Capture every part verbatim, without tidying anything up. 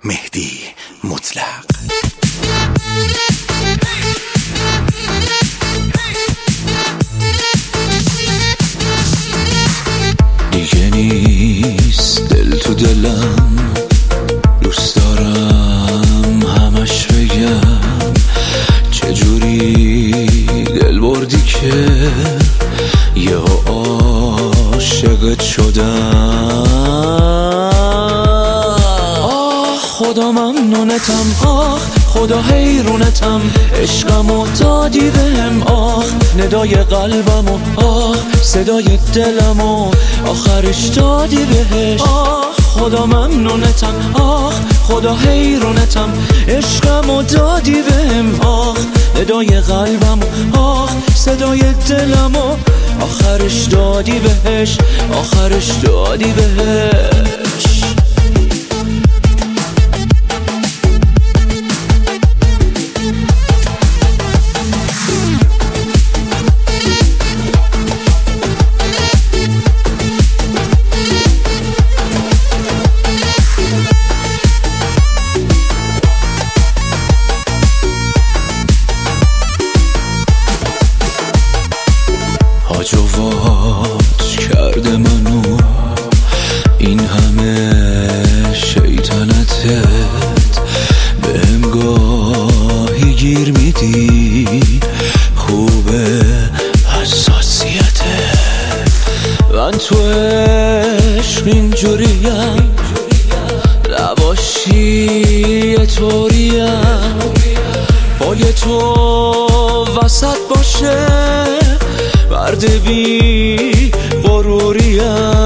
مهدی مطلق. دیگه نیست دل تو دلم، دوست دارم همش بگم چجوری دل بردی که یه عاشقت شدم. آه خدا ممنونتم، آه خدا حیرونتم، عشقمو دادی بهم، آه ندای قلبمو، آه صدای دلمو آخرش دادی بهش. آه خدا ممنونتم، آه خدا حیرونتم، عشقمو دادی بهم، آه ندای قلبمو، آه صدای دلمو آخرش دادی بهش، آخرش دادی بهش. جواد کرده منو این همه شیطنتت، بهم گاهی گیر میدی، خوبه حساسیتت. من تو عشق اینجوریم، نباشی یه طوریم، پای تو وسط باشه مرد بی غروریم.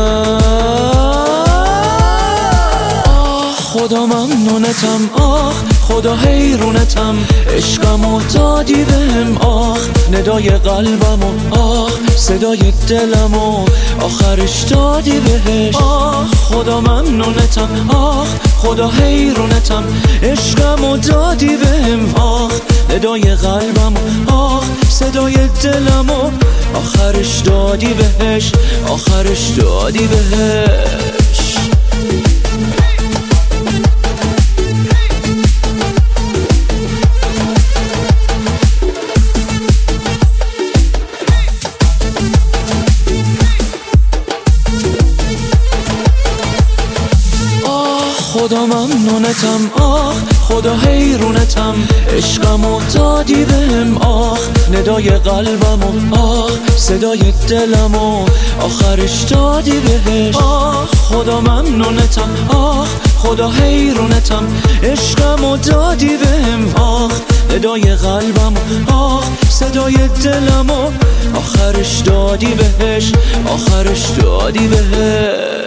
آه خدا ممنونتم، آه خدا حیرونتم، عشقمو دادی بهم، آه ندای قلبمو، آه صدای دلمو آخرش دادی بهش. آه خدا ممنونتم، آه خدا حیرونتم، عشقمو دادی بهم، آه ندای قلبمو، آه صدای دلمو آخرش دادی بهش، آخرش دادی بهش. خدا ممنونتم، آه خدا حیرونتم، عشقمو دادی بهم، آه ندای قلبمو، آه صدای دلمو آخرش دادی بهش. آه خدا ممنونتم، آه خدا حیرونتم، عشقمو دادی بهم، آه ندای قلبمو، آه صدای دلمو آخرش دادی بهش، آخرش دادی بهش.